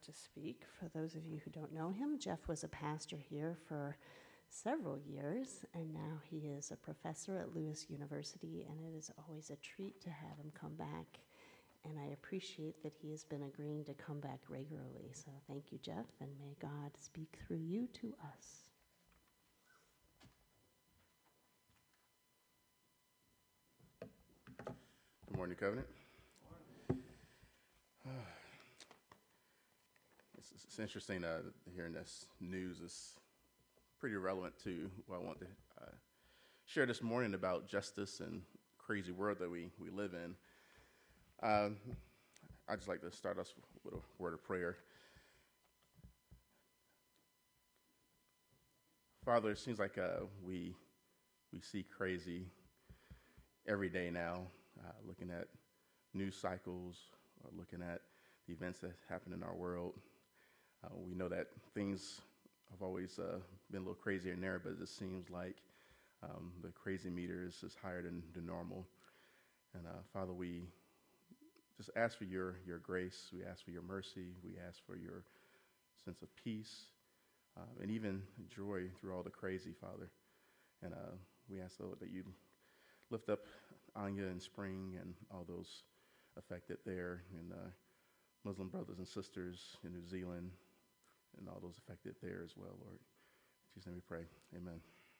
to speak. For those of you who don't know him, Jeff was a pastor here for several years, and now he is a professor at Lewis University, and it is always a treat to have him come back. And I appreciate that he has been agreeing to come back regularly. So thank you, Jeff, and may God speak through you to us. Good morning, Covenant. It's interesting hearing this news. It's pretty relevant to what I want to share this morning about justice and crazy world that we live in. I'd just like to start us with a word of prayer. Father, it seems like we see crazy every day now, looking at news cycles, looking at the events that happen in our world. We know that things have always been a little crazier in there, but it just seems like the crazy meter is higher than normal. And Father, we just ask for your grace. We ask for your mercy. We ask for your sense of peace and even joy through all the crazy, Father. And we ask, Lord, that you lift up Anya and Spring and all those affected there, and Muslim brothers and sisters in New Zealand, and all those affected there as well, Lord. In Jesus' name we pray. Amen.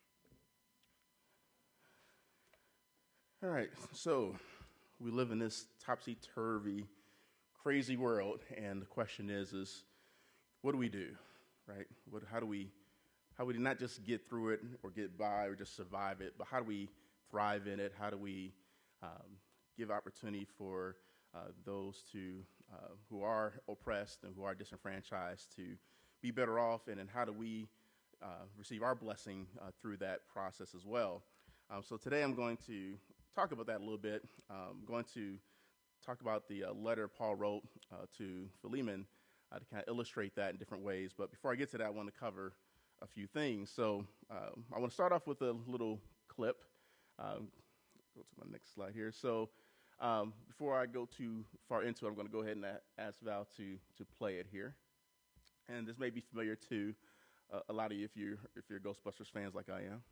All right, so we live in this topsy-turvy, crazy world, and the question is what do we do, right? How do we not just get through it or get by or just survive it, but how do we thrive in it? How do we give opportunity for those who are oppressed and who are disenfranchised to be better off, and then how do we receive our blessing through that process as well? So today I'm going to talk about that a little bit. I'm going to talk about the letter Paul wrote to Philemon to kind of illustrate that in different ways. But before I get to that, I want to cover a few things. So I want to start off with a little clip. Go to my next slide here. So before I go too far into it, I'm going to go ahead and ask Val to play it here. And this may be familiar to a lot of you if you're Ghostbusters fans like I am.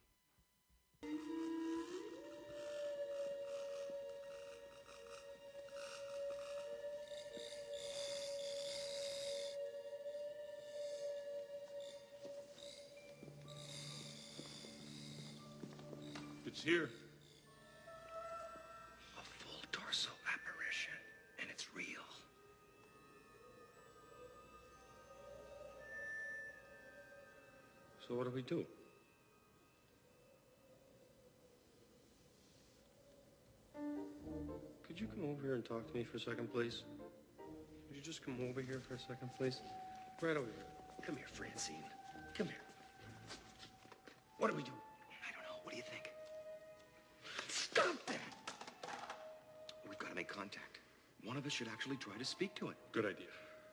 It's here. A full torso apparition, and it's real. So what do we do? Could you come over here and talk to me for a second, please? Could you just come over here for a second, please? Right over here. Come here, Francine. Come here. What do we do? I don't know. What do you think? Stop that! We've got to make contact. One of us should actually try to speak to it. Good idea.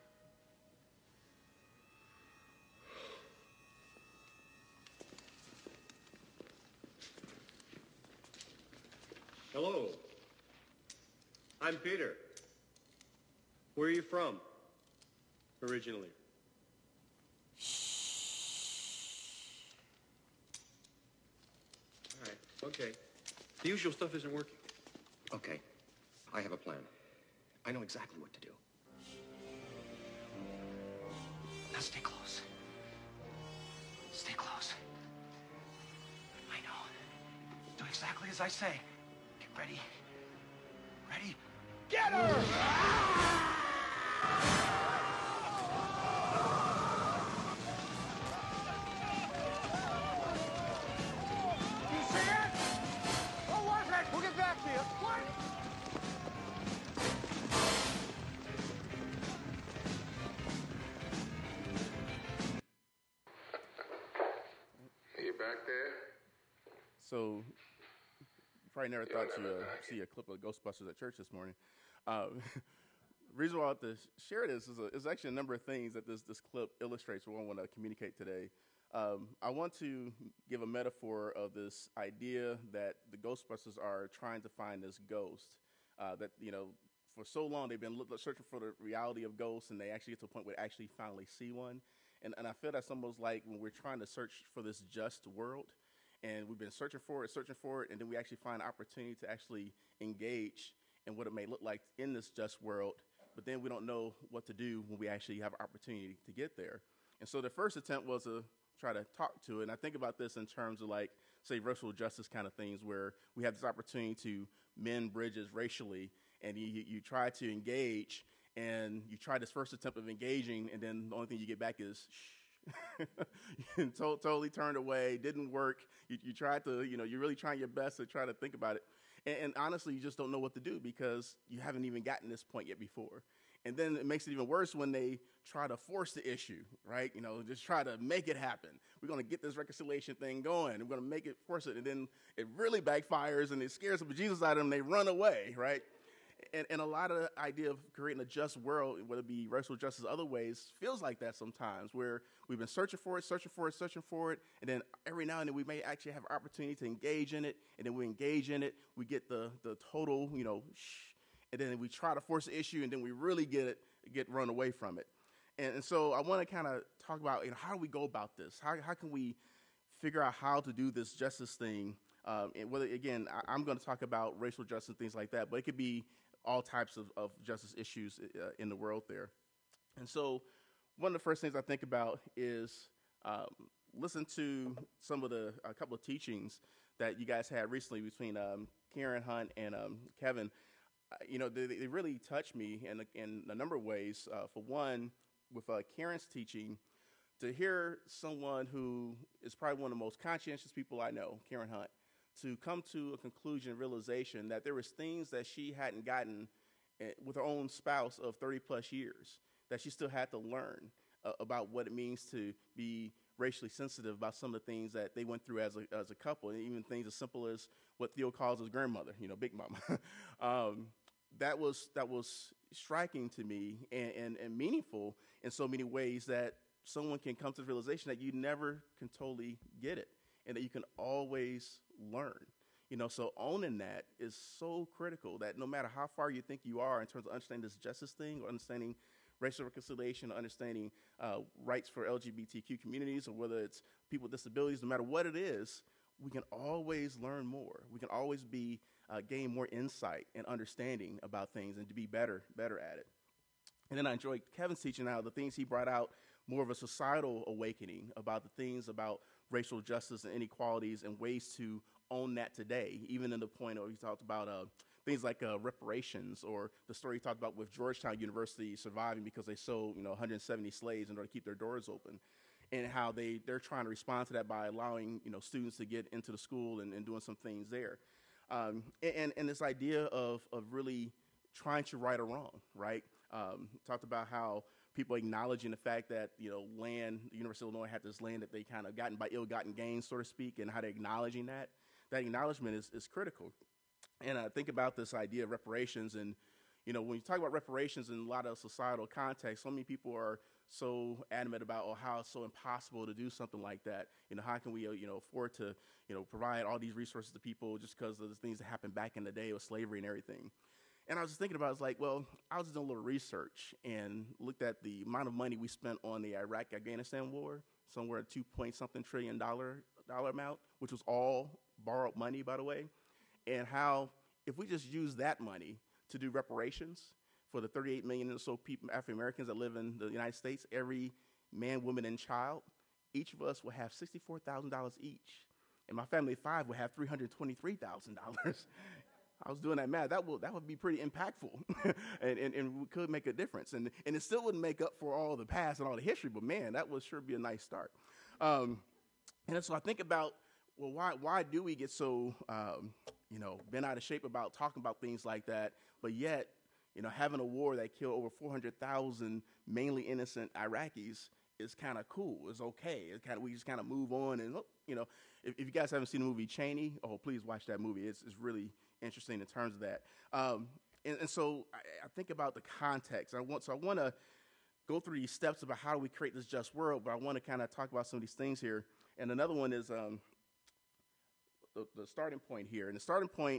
Hello. I'm Peter. Where are you from? Originally. All right, okay. The usual stuff isn't working. Okay. I have a plan. I know exactly what to do. Now stay close. Stay close. I know. Do exactly as I say. Get ready. Ready? Get her! You see it? What was it? We'll get back to you. What? Are you back there? So you probably never thought you'd see a clip of Ghostbusters at church this morning. Reason why I want to share this is actually a number of things that this clip illustrates what I want to communicate today. I want to give a metaphor of this idea that the Ghostbusters are trying to find this ghost that, for so long they've been searching for the reality of ghosts, and they actually get to a point where they actually finally see one. And I feel that's almost like when we're trying to search for this just world, and we've been searching for it, and then we actually find an opportunity to actually engage in what it may look like in this just world, but then we don't know what to do when we actually have an opportunity to get there. And so the first attempt was to try to talk to it, and I think about this in terms of like, say, racial justice kind of things, where we have this opportunity to mend bridges racially, and you try to engage, and you try this first attempt of engaging, and then the only thing you get back is shh. Totally turned away, didn't work. You tried to, you're really trying your best to try to think about it. And honestly, you just don't know what to do because you haven't even gotten this point yet before. And then it makes it even worse when they try to force the issue, right? Just try to make it happen. We're going to get this reconciliation thing going. We're going to make it, force it. And then it really backfires and it scares the bejesus out of them. They run away, right? And a lot of the idea of creating a just world, whether it be racial justice other ways, feels like that sometimes, where we've been searching for it, and then every now and then we may actually have an opportunity to engage in it, and then we engage in it, we get the total, shh, and then we try to force the issue, and then we really get run away from it. And so I want to kind of talk about, how do we go about this? How can we figure out how to do this justice thing? And whether, again, I'm going to talk about racial justice and things like that, but it could be all types of justice issues in the world there. And so one of the first things I think about is listen to a couple of teachings that you guys had recently between Karen Hunt and Kevin. They really touched me in a number of ways. For one, with Karen's teaching, to hear someone who is probably one of the most conscientious people I know, Karen Hunt, to come to a conclusion, realization that there was things that she hadn't gotten with her own spouse of 30 plus years, that she still had to learn about what it means to be racially sensitive about some of the things that they went through as a couple, and even things as simple as what Theo calls his grandmother, Big Mama. That was striking to me and meaningful in so many ways, that someone can come to the realization that you never can totally get it, and that you can always learn. So owning that is so critical, that no matter how far you think you are in terms of understanding this justice thing, or understanding racial reconciliation, or understanding rights for LGBTQ communities, or whether it's people with disabilities, no matter what it is, we can always learn more. We can always gain more insight and understanding about things, and to be better at it. And then I enjoyed Kevin's teaching now, the things he brought out, more of a societal awakening about the things about racial justice and inequalities, and ways to own that today, even in the point where he talked about things like reparations, or the story he talked about with Georgetown University surviving because they sold 170 slaves in order to keep their doors open, and how they're trying to respond to that by allowing students to get into the school and doing some things there, and this idea of really trying to right a wrong, right? Talked about how people acknowledging the fact that, land, the University of Illinois had this land that they kind of gotten by ill-gotten gains, so to speak, and how they're acknowledging that. That acknowledgement is critical. And I think about this idea of reparations, and, when you talk about reparations in a lot of societal contexts, so many people are so adamant about, how it's so impossible to do something like that. How can we, afford to, provide all these resources to people just because of the things that happened back in the day with slavery and everything. And I was just thinking about, I was just doing a little research and looked at the amount of money we spent on the Iraq-Afghanistan war, somewhere $2 point something trillion dollar amount, which was all borrowed money, by the way, and how if we just use that money to do reparations for the 38 million or so people, African Americans that live in the United States, every man, woman, and child, each of us will have $64,000 each, and my family of 5 will have $323,000. I was doing that math. That would be pretty impactful, and we could make a difference. And it still wouldn't make up for all the past and all the history, but man, that would sure be a nice start. And so I think about, well, why do we get so bent out of shape about talking about things like that, but yet having a war that killed over 400,000 mainly innocent Iraqis is kind of cool. It's okay. We just kind of move on. And if you guys haven't seen the movie Cheney, please watch that movie. It's really interesting in terms of that. And so I think about the context. I want to go through these steps about how do we create this just world, but I want to kind of talk about some of these things here. And another one is the starting point here. And the starting point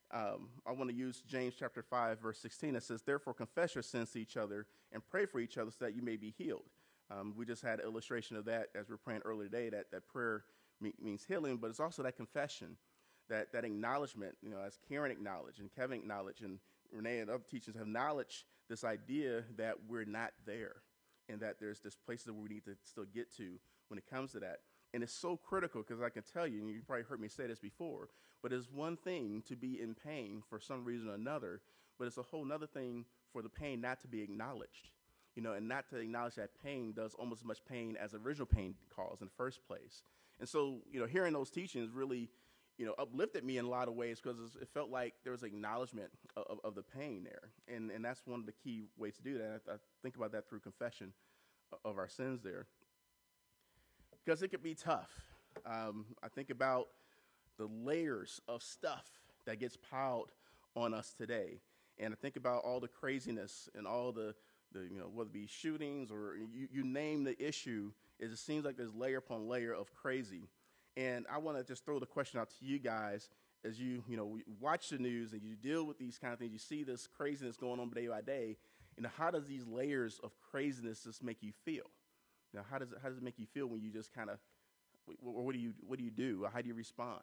I want to use James chapter 5, verse 16. That says, therefore confess your sins to each other and pray for each other so that you may be healed. We just had an illustration of that as we were praying earlier today, that prayer means healing, but it's also that confession, that acknowledgement, as Karen acknowledged and Kevin acknowledged and Renee and other teachers have acknowledged this idea that we're not there and that there's this place that we need to still get to when it comes to that. And it's so critical because I can tell you, and you probably heard me say this before, but it's one thing to be in pain for some reason or another, but it's a whole other thing for the pain not to be acknowledged. And not to acknowledge that pain does almost as much pain as original pain caused in the first place. And so, hearing those teachings really, uplifted me in a lot of ways because it felt like there was acknowledgement of the pain there. And that's one of the key ways to do that. I think about that through confession of our sins there. Because it could be tough. I think about the layers of stuff that gets piled on us today. And I think about all the craziness and all the whether it be shootings or you name the issue, it just seems like there's layer upon layer of crazy. And I want to just throw the question out to you guys as you watch the news and you deal with these kind of things. You see this craziness going on day by day. How does these layers of craziness just make you feel? How does it make you feel when you just kind of, what do you do? How do you respond?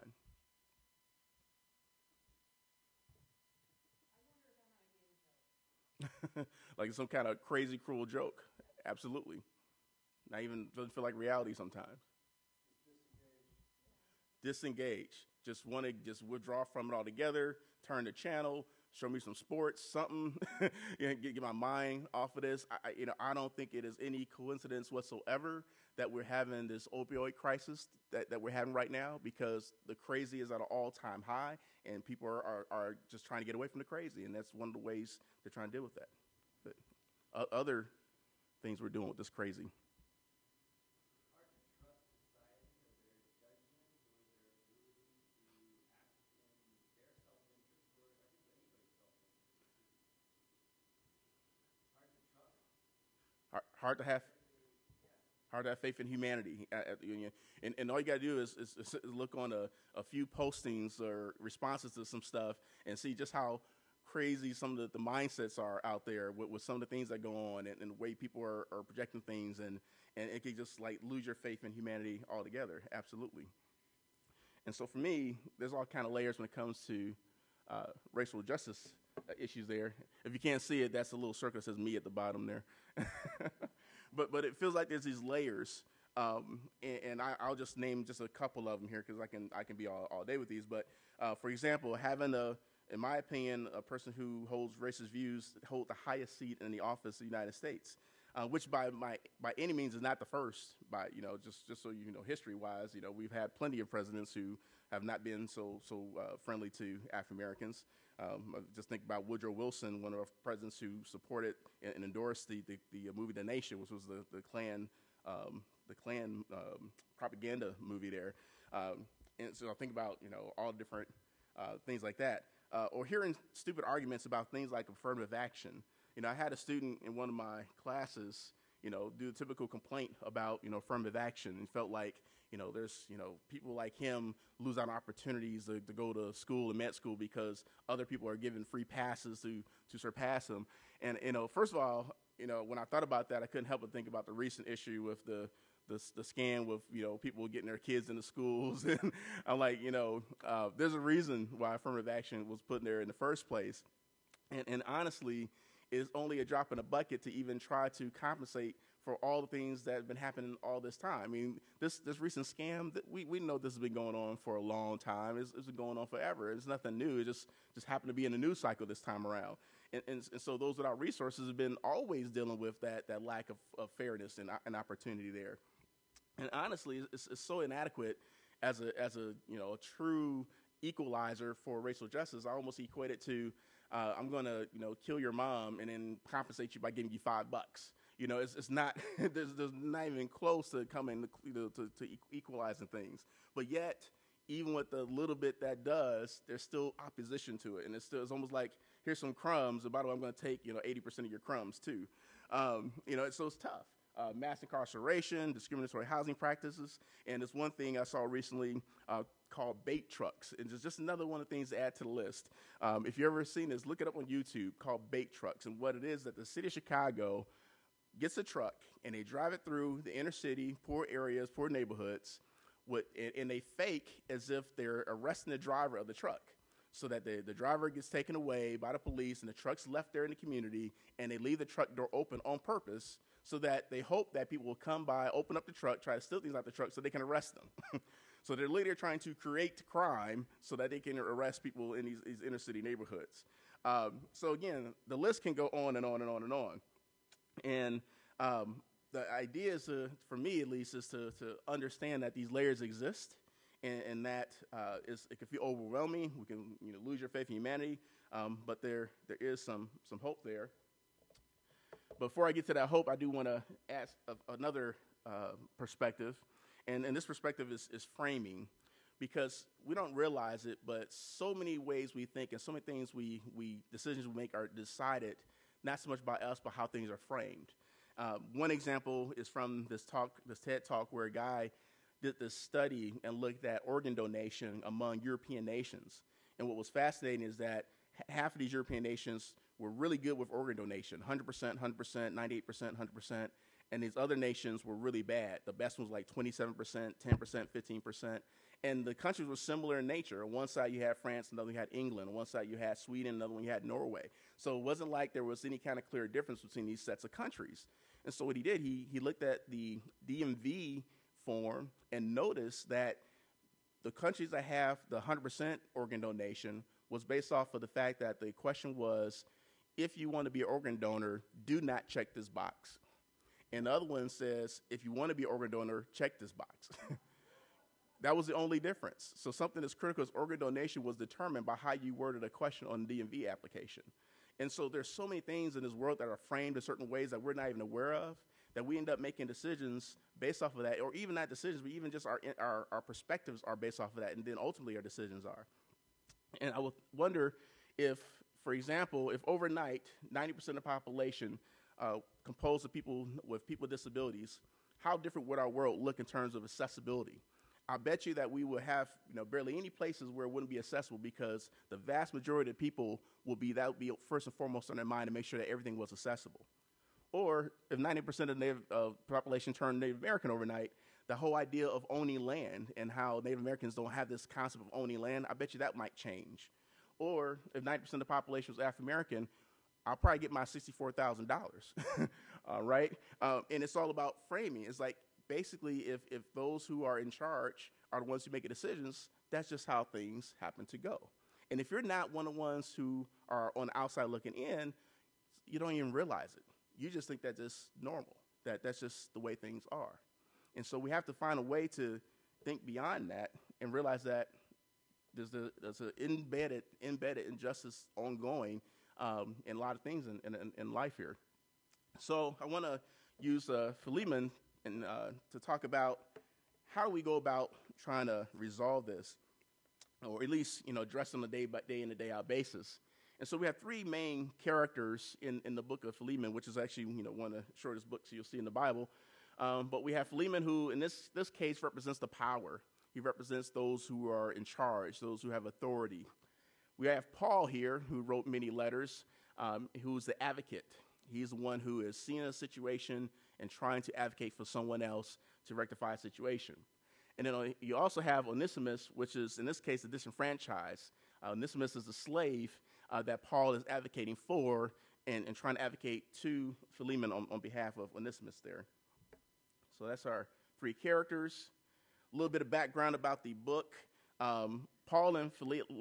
Like some kind of crazy, cruel joke. Absolutely. Doesn't feel like reality sometimes. Disengage. Just want to withdraw from it altogether, turn the channel, show me some sports, something, get my mind off of this. I don't think it is any coincidence whatsoever that we're having this opioid crisis that we're having right now, because the crazy is at an all-time high, and people are just trying to get away from the crazy, and that's one of the ways they're trying to deal with that. But other things we're doing with this crazy. Hard to have faith in humanity. And all you got to do is look on a few postings or responses to some stuff and see just how crazy some of the mindsets are out there with some of the things that go on and the way people are projecting things. And it can just like lose your faith in humanity altogether. Absolutely. And so for me, there's all kind of layers when it comes to racial justice issues there. If you can't see it, that's a little circle that says me at the bottom there. But it feels like there's these layers, and I'll just name just a couple of them here because I can be all day with these. But for example, having in my opinion, a person who holds racist views hold the highest seat in the office of the United States, which by any means is not the first. Just so you know, history wise, we've had plenty of presidents who have not been so friendly to African Americans. Just think about Woodrow Wilson, one of our presidents who supported and endorsed the movie The Nation, which was the Klan propaganda movie there. And so I think about all different things like that, or hearing stupid arguments about things like affirmative action. I had a student in one of my classes, do a typical complaint about affirmative action, and felt like there's people like him lose out on opportunities to go to school and med school because other people are given free passes to surpass him. And first of all, when I thought about that, I couldn't help but think about the recent issue with the scam with people getting their kids into schools. And I'm like, there's a reason why affirmative action was put in there in the first place. And honestly, it's only a drop in a bucket to even try to compensate for all the things that have been happening all this time. I mean, this recent scam, we know this has been going on for a long time. It's been going on forever. It's nothing new. It just happened to be in the news cycle this time around. And so those without resources have been always dealing with that lack of fairness and opportunity there. And honestly, it's so inadequate as a true equalizer for racial justice. I almost equate it to I'm going to kill your mom and then compensate you by giving you $5. It's not there's not even close to coming to equalizing things. But yet, even with the little bit that does, there's still opposition to it, and it's almost like, here's some crumbs. By the way, I'm going to take 80% of your crumbs too. So it's tough. mass incarceration, discriminatory housing practices, and there's one thing I saw recently called bait trucks. And it's just another one of the things to add to the list. If you've ever seen this, look it up on YouTube, called bait trucks. And what it is that the city of Chicago gets a truck, and they drive it through the inner city, poor areas, poor neighborhoods, and they fake as if they're arresting the driver of the truck, so that the driver gets taken away by the police and the truck's left there in the community, and they leave the truck door open on purpose so that they hope that people will come by, open up the truck, try to steal things out the truck so they can arrest them. So they're literally trying to create crime so that they can arrest people in these inner city neighborhoods. So again, the list can go on and on and on and on. And the idea is, for me at least, is to understand that these layers exist, and that it can feel overwhelming. We can lose your faith in humanity, but there is some hope there. Before I get to that hope, I do want to ask another perspective, and this perspective is framing, because we don't realize it, but so many ways we think and so many things decisions we make are decided not so much by us, but how things are framed. One example is from this TED Talk, where a guy did this study and looked at organ donation among European nations. And what was fascinating is that half of these European nations were really good with organ donation, 100%, 100%, 98%, 100%. And these other nations were really bad. The best ones like 27%, 10%, 15%. And the countries were similar in nature. On one side you had France, another you had England. On one side you had Sweden, another one you had Norway. So it wasn't like there was any kind of clear difference between these sets of countries. And so what he did, he looked at the DMV form and noticed that the countries that have the 100% organ donation was based off of the fact that the question was, if you want to be an organ donor, do not check this box. And the other one says, if you want to be an organ donor, check this box. That was the only difference. So something as critical as organ donation was determined by how you worded a question on the DMV application. And so there's so many things in this world that are framed in certain ways that we're not even aware of, that we end up making decisions based off of that, or even not decisions, but even just our perspectives are based off of that, and then ultimately our decisions are. And I would wonder if, for example, if overnight 90% of the population composed of people with disabilities, how different would our world look in terms of accessibility? I bet you that we would have barely any places where it wouldn't be accessible, because the vast majority of people would be first and foremost on their mind to make sure that everything was accessible. Or if 90% of the population turned Native American overnight, the whole idea of owning land and how Native Americans don't have this concept of owning land, I bet you that might change. Or if 90% of the population was African American, I'll probably get my $64,000, right? And it's all about framing. It's like, basically, if those who are in charge are the ones who make the decisions, that's just how things happen to go. And if you're not one of the ones who are on the outside looking in, you don't even realize it. You just think that's just normal, that's just the way things are. And so we have to find a way to think beyond that and realize that there's an embedded injustice ongoing in a lot of things in life here. So I want to use Philemon to talk about how we go about trying to resolve this, or at least address on a day in and day out basis. And so we have three main characters in the book of Philemon, which is actually one of the shortest books you'll see in the Bible. But we have Philemon, who in this case represents the power. He represents those who are in charge, those who have authority. We have Paul here, who wrote many letters, who's the advocate. He's the one who is seeing a situation and trying to advocate for someone else to rectify a situation. And then you also have Onesimus, which is, in this case, the disenfranchised. Onesimus is a slave that Paul is advocating for and trying to advocate to Philemon on behalf of Onesimus there. So that's our three characters. A little bit of background about the book. Paul and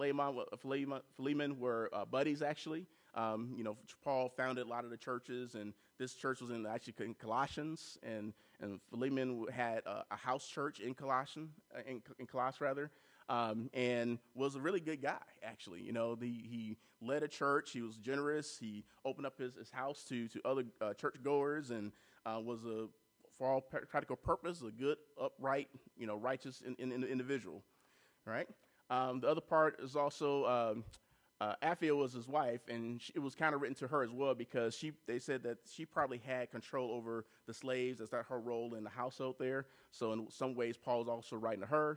Philemon were buddies, actually. Paul founded a lot of the churches, and this church was in Colossians, and Philemon had a house church in Colossus, and was a really good guy, actually. He led a church. He was generous. He opened up his house to other churchgoers, and was for all practical purpose, a good, upright, righteous individual, right? The other part is also Aphia was his wife, and it was kind of written to her as well because they said that she probably had control over the slaves. That's not her role in the household there. So in some ways, Paul was also writing to her.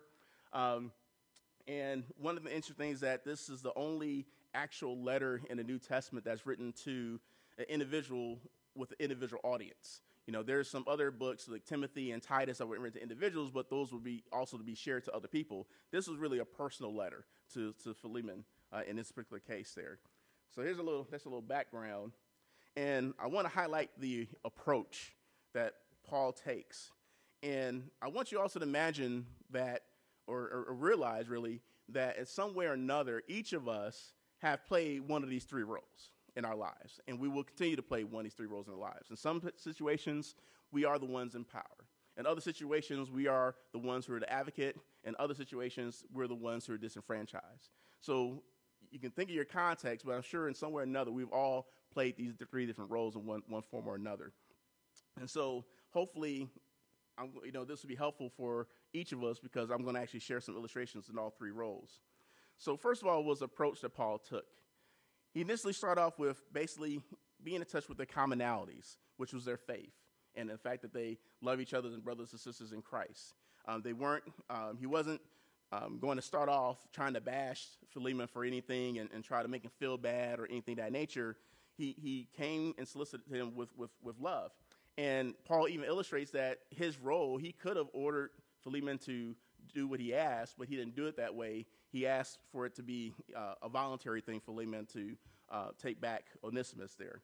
And one of the interesting things is that this is the only actual letter in the New Testament that's written to an individual with an individual audience. You know, there's some other books like Timothy and Titus that were written to individuals, but those would be also to be shared to other people. This was really a personal letter to Philemon in this particular case there. So that's a little background. And I want to highlight the approach that Paul takes. And I want you also to imagine that, or realize really, that in some way or another, each of us have played one of these three roles in our lives. And we will continue to play one of these three roles in our lives. In some situations, we are the ones in power. In other situations, we are the ones who are the advocate. In other situations, we're the ones who are disenfranchised. So you can think of your context, but I'm sure in some way or another, we've all played these three different roles in one form or another. And so hopefully, this will be helpful for each of us because I'm going to actually share some illustrations in all three roles. So first of all was the approach that Paul took. He initially started off with basically being in touch with their commonalities, which was their faith, and the fact that they love each other as brothers and sisters in Christ. He wasn't going to start off trying to bash Philemon for anything and try to make him feel bad or anything of that nature. He came and solicited him with love. And Paul even illustrates that his role, he could have ordered Philemon to do what he asked, but he didn't do it that way. He asked for it to be a voluntary thing for Philemon to take back Onesimus there.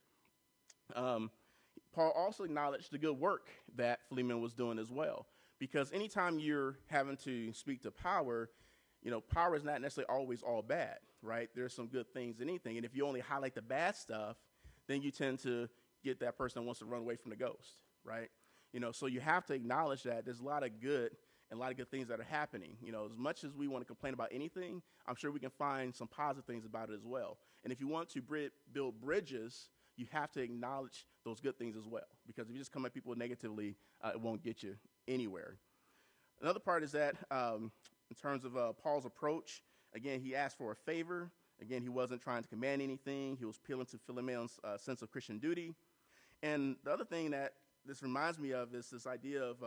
Paul also acknowledged the good work that Philemon was doing as well, because anytime you're having to speak to power, power is not necessarily always all bad, right? There's some good things in anything, and if you only highlight the bad stuff, then you tend to get that person that wants to run away from the ghost, right? So you have to acknowledge that there's a lot of good and a lot of good things that are happening. As much as we want to complain about anything, I'm sure we can find some positive things about it as well. And if you want to build bridges, you have to acknowledge those good things as well, because if you just come at people negatively, it won't get you anywhere. Another part is that in terms of Paul's approach, again, he asked for a favor. Again, he wasn't trying to command anything. He was appealing to Philemon's sense of Christian duty. And the other thing that this reminds me of is this idea of,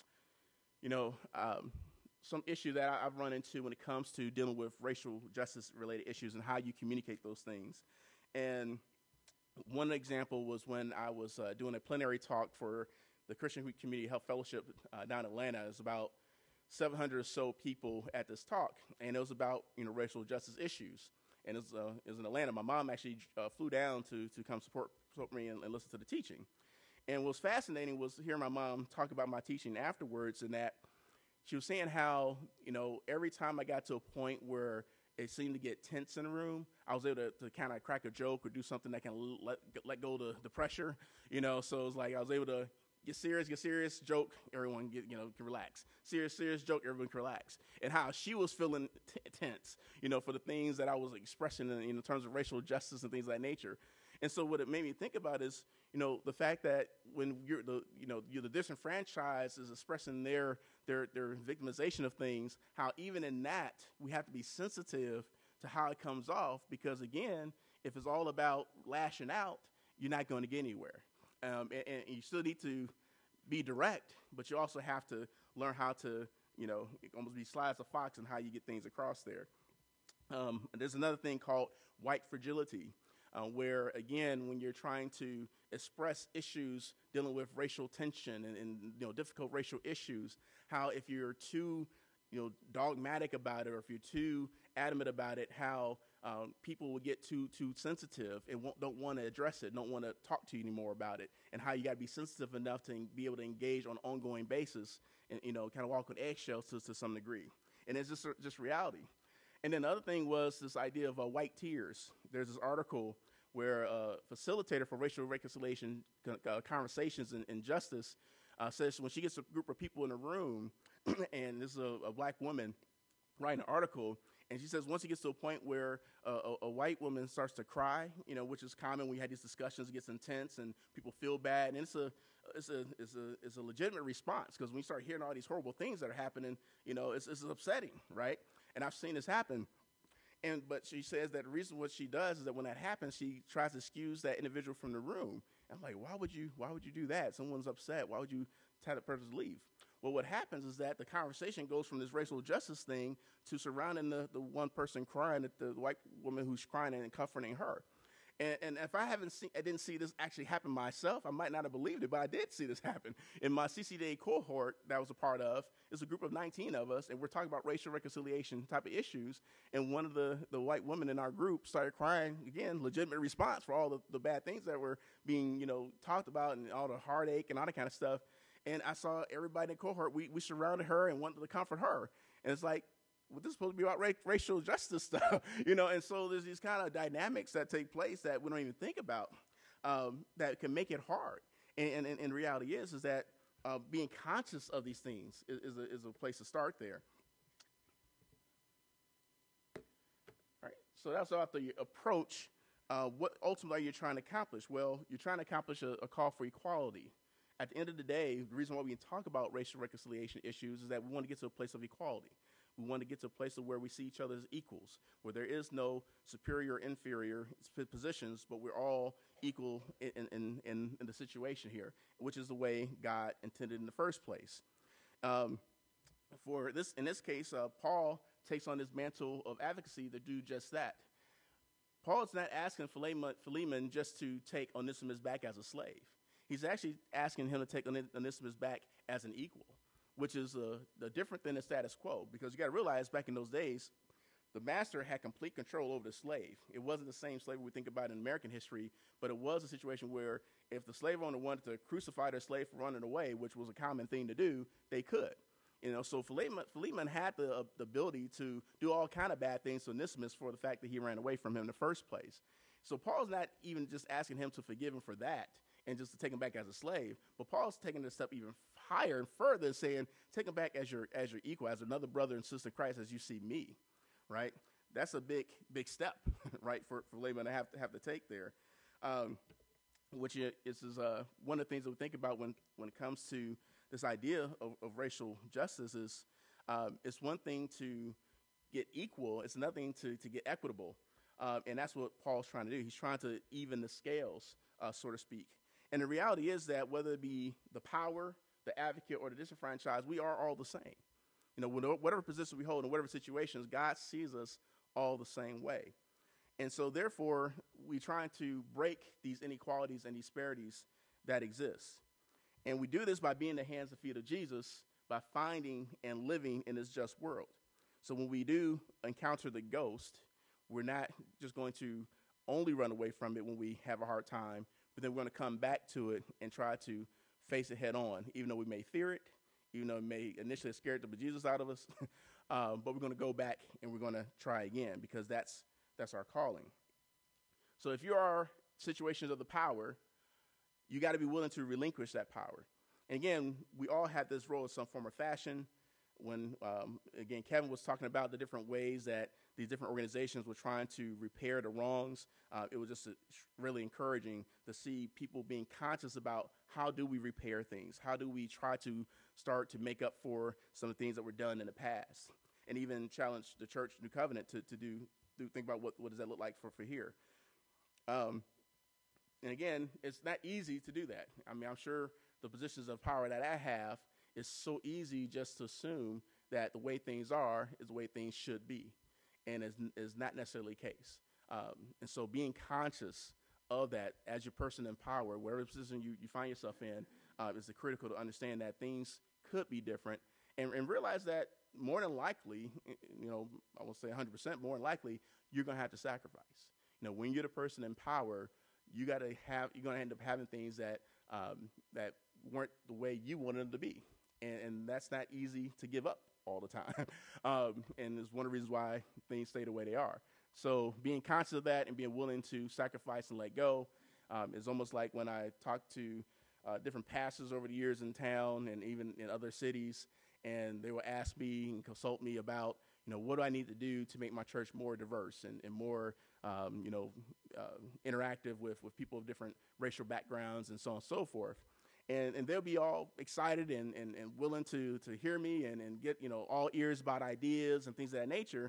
some issue that I've run into when it comes to dealing with racial justice-related issues and how you communicate those things. And one example was when I was doing a plenary talk for the Christian Community Health Fellowship down in Atlanta. It was about 700 or so people at this talk, and it was about racial justice issues. And it was in Atlanta. My mom actually flew down to come support me and listen to the teaching. And what was fascinating was hearing my mom talk about my teaching afterwards, and that she was saying how, every time I got to a point where it seemed to get tense in the room, I was able to kind of crack a joke or do something that can let go of the pressure, So it was like I was able to get serious, joke, everyone can relax. Serious, joke, everyone can relax. And how she was feeling tense, for the things that I was expressing in terms of racial justice and things of that nature. And so what it made me think about is, the fact that when you're the disenfranchised is expressing their victimization of things, how even in that we have to be sensitive to how it comes off, because again, if it's all about lashing out, you're not going to get anywhere. And you still need to be direct, but you also have to learn how to, almost be sly as a fox and how you get things across there. There's another thing called white fragility, where, again, when you're trying to express issues dealing with racial tension and difficult racial issues, how if you're too dogmatic about it, or if you're too adamant about it, how people will get too sensitive and don't want to address it, don't want to talk to you anymore about it, and how you got to be sensitive enough to be able to engage on an ongoing basis and kind of walk on eggshells to some degree. And it's just reality. And then the other thing was this idea of white tears. There's this article where a facilitator for racial reconciliation conversations and justice says when she gets a group of people in a room, and this is a black woman writing an article, and she says once it gets to a point where a white woman starts to cry, which is common when we had these discussions, it gets intense and people feel bad, and it's a legitimate response, because when you start hearing all these horrible things that are happening, it's upsetting, right? And I've seen this happen. But she says that the reason what she does is that when that happens, she tries to excuse that individual from the room. I'm like, why would you do that? Someone's upset. Why would you tell the person to leave? Well, what happens is that the conversation goes from this racial justice thing to surrounding the one person crying, the white woman who's crying and comforting her. And if I didn't see this actually happen myself, I might not have believed it, but I did see this happen. In my CCDA cohort that I was a part of, it's a group of 19 of us, and we're talking about racial reconciliation type of issues. And one of the white women in our group started crying, again, legitimate response for all the bad things that were being, talked about and all the heartache and all that kind of stuff. And I saw everybody in the cohort, we surrounded her and wanted to comfort her. And it's like, well, this is supposed to be about racial justice stuff, and so there's these kind of dynamics that take place that we don't even think about that can make it hard. And reality is that being conscious of these things is a place to start there. All right, so that's about the approach. What ultimately are you trying to accomplish? Well, you're trying to accomplish a call for equality. At the end of the day, the reason why we talk about racial reconciliation issues is that we want to get to a place of equality. We want to get to a place of where we see each other as equals, where there is no superior or inferior positions, but we're all equal in the situation here, which is the way God intended in the first place. In this case, Paul takes on this mantle of advocacy to do just that. Paul is not asking Philemon just to take Onesimus back as a slave. He's actually asking him to take Onesimus back as an equal, which is different than the status quo, because you got to realize back in those days, the master had complete control over the slave. It wasn't the same slavery we think about in American history, but it was a situation where if the slave owner wanted to crucify their slave for running away, which was a common thing to do, they could. So Philemon had the ability to do all kind of bad things to Onesimus for the fact that he ran away from him in the first place. So Paul's not even just asking him to forgive him for that and just to take him back as a slave, but Paul's taking it a step even higher and further and saying, take him back as your equal, as another brother and sister in Christ as you see me, right? That's a big step, right, for Philemon to have to take there, which is one of the things that we think about when it comes to this idea of racial justice is it's one thing to get equal, it's another thing to get equitable, and that's what Paul's trying to do. He's trying to even the scales, so to speak. And the reality is that whether it be the power, the advocate, or the disenfranchised, we are all the same. Whatever position we hold in whatever situations, God sees us all the same way. And so therefore, we're trying to break these inequalities and disparities that exist. And we do this by being the hands and feet of Jesus, by finding and living in this just world. So when we do encounter the ghost, we're not just going to only run away from it when we have a hard time, but then we're going to come back to it and try to face it head on, even though we may fear it, even though it may initially scare the bejesus out of us, but we're going to go back and we're going to try again because that's our calling. So if you are situations of the power, you got to be willing to relinquish that power. And again, we all have this role in some form or fashion. When, again, Kevin was talking about the different ways that these different organizations were trying to repair the wrongs, it was just really encouraging to see people being conscious about how do we repair things? How do we try to start to make up for some of the things that were done in the past? And even challenge the church, New Covenant, to think about what does that look like for here. And again, it's not easy to do that. I mean, I'm sure the positions of power that I have, it's so easy just to assume that the way things are is the way things should be, and is not necessarily the case. And so being conscious of that as your person in power, whatever position you find yourself in, is critical to understand that things could be different, and realize that more than likely, I won't say 100%, more than likely, you're going to have to sacrifice. When you're the person in power, you're going to end up having things that weren't the way you wanted them to be. And that's not easy to give up all the time. And it's one of the reasons why things stay the way they are. So being conscious of that and being willing to sacrifice and let go is almost like when I talk to different pastors over the years in town and even in other cities, and they will ask me and consult me about, what do I need to do to make my church more diverse and more, interactive with people of different racial backgrounds and so on and so forth. And they'll be all excited and willing to hear me and get, all ears about ideas and things of that nature.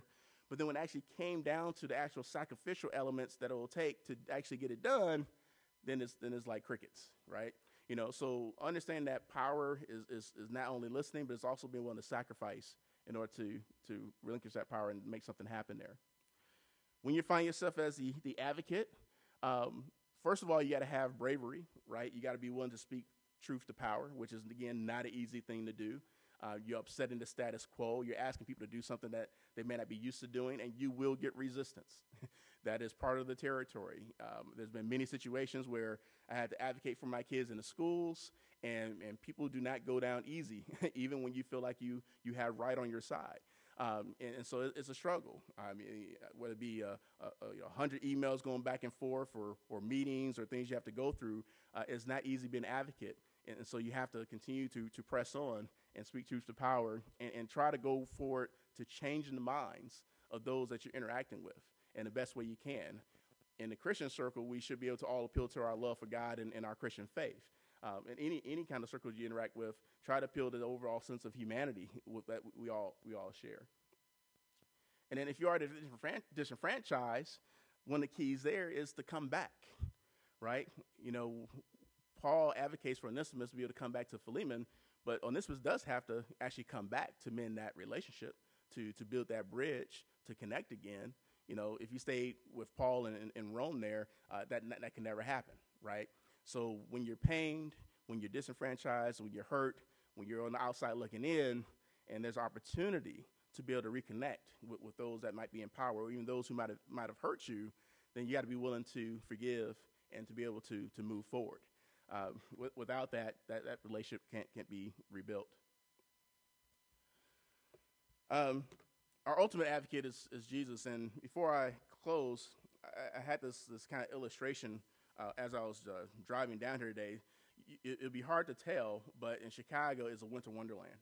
But then when it actually came down to the actual sacrificial elements that it will take to actually get it done, then it's like crickets, right? So understand that power is not only listening, but it's also being willing to sacrifice in order to relinquish that power and make something happen there. When you find yourself as the advocate, first of all, you got to have bravery, right? You got to be willing to speak truth to power, which is, again, not an easy thing to do. You're upsetting the status quo. You're asking people to do something that they may not be used to doing, and you will get resistance. That is part of the territory. There's been many situations where I had to advocate for my kids in the schools, and people do not go down easy, even when you feel like you have right on your side. And so it's a struggle. I mean, whether it be 100 emails going back and forth or meetings or things you have to go through, it's not easy being an advocate. And so you have to continue to press on and speak truth to power and try to go forward to changing the minds of those that you're interacting with in the best way you can. In the Christian circle, we should be able to all appeal to our love for God and our Christian faith. In any kind of circles you interact with, try to appeal to the overall sense of humanity that we all share. And then if you are disenfranchised, one of the keys there is to come back, right? Paul advocates for Onesimus to be able to come back to Philemon, but Onesimus does have to actually come back to mend that relationship, to build that bridge, to connect again. If you stayed with Paul in Rome there, that can never happen, right? So when you're pained, when you're disenfranchised, when you're hurt, when you're on the outside looking in, and there's opportunity to be able to reconnect with those that might be in power, or even those who might have hurt you, then you got to be willing to forgive and to be able to move forward. Without that relationship can't be rebuilt. Our ultimate advocate is Jesus. And before I close, I had this kind of illustration as I was driving down here today. It'd be hard to tell, but in Chicago is a winter wonderland.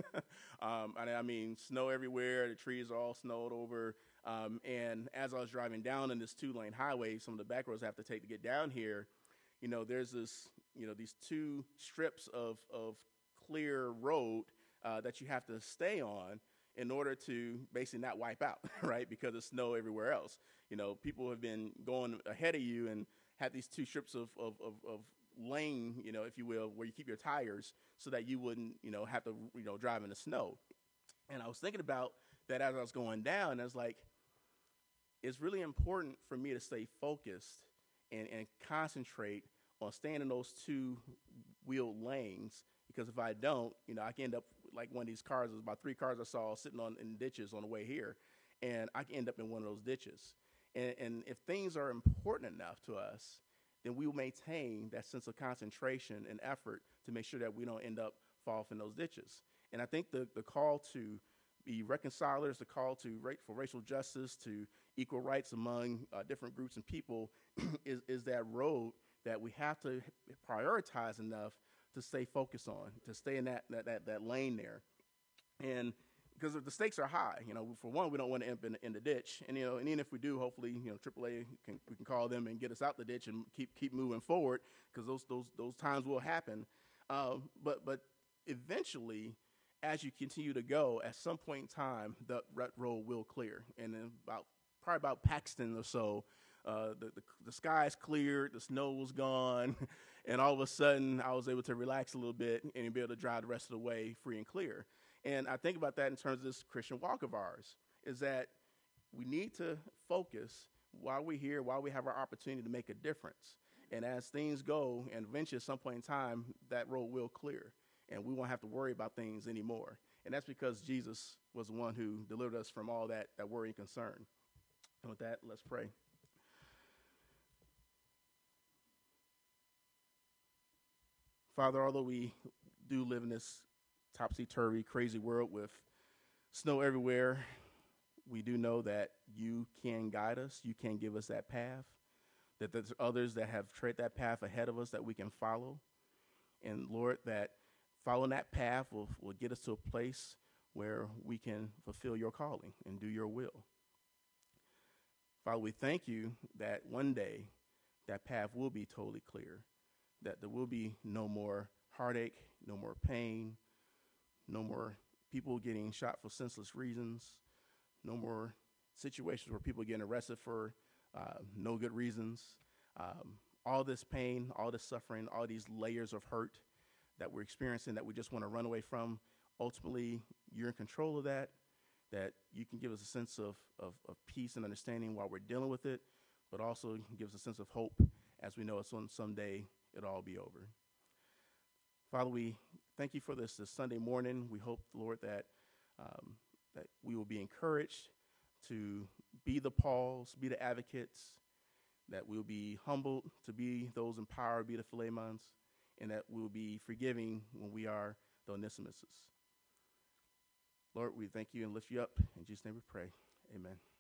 I mean, snow everywhere. The trees are all snowed over. And as I was driving down in this 2-lane highway, some of the back roads I have to take to get down here, there's these 2 strips of clear road that you have to stay on in order to basically not wipe out, right? Because there's snow everywhere else. People have been going ahead of you and had these 2 strips of lane, if you will, where you keep your tires so that you wouldn't, have to, drive in the snow. And I was thinking about that as I was going down, and I was like, it's really important for me to stay focused and concentrate on staying in those 2-wheeled lanes, because if I don't, I can end up like one of these cars. There's about 3 cars I saw sitting in ditches on the way here, and I can end up in one of those ditches. And if things are important enough to us, then we will maintain that sense of concentration and effort to make sure that we don't end up fall off in those ditches. And I think the call to be reconcilers, the call for racial justice, to equal rights among different groups and people is that road that we have to prioritize enough to stay focused on, to stay in that lane there. And because the stakes are high, for one, we don't want to end up in the ditch. And, and even if we do, hopefully, AAA, we can call them and get us out the ditch and keep moving forward, because those times will happen. But eventually, as you continue to go, at some point in time, the road will clear. And then probably about Paxton or so, the sky's cleared, the snow was gone, and all of a sudden I was able to relax a little bit and be able to drive the rest of the way free and clear. And I think about that in terms of this Christian walk of ours, is that we need to focus while we're here, while we have our opportunity to make a difference. And as things go, and eventually at some point in time, that road will clear, and we won't have to worry about things anymore. And that's because Jesus was the one who delivered us from all that worry and concern. And with that, let's pray. Father, although we do live in this topsy-turvy, crazy world with snow everywhere, we do know that you can guide us. You can give us that path, that there's others that have tread that path ahead of us that we can follow. And Lord, that following that path will get us to a place where we can fulfill your calling and do your will. Father, we thank you that one day that path will be totally clear, that there will be no more heartache, no more pain, no more people getting shot for senseless reasons, no more situations where people are getting arrested for no good reasons, all this pain, all this suffering, all these layers of hurt that we're experiencing that we just want to run away from. Ultimately, you're in control of that you can give us a sense of peace and understanding while we're dealing with it, but also give us a sense of hope as we know it's someday it'll all be over. Father, we thank you for this Sunday morning. We hope, Lord, that we will be encouraged to be the Pauls, be the advocates, that we'll be humbled to be those empowered, be the Philemons, and that we'll be forgiving when we are the Onesimuses. Lord, we thank you and lift you up. In Jesus' name we pray. Amen.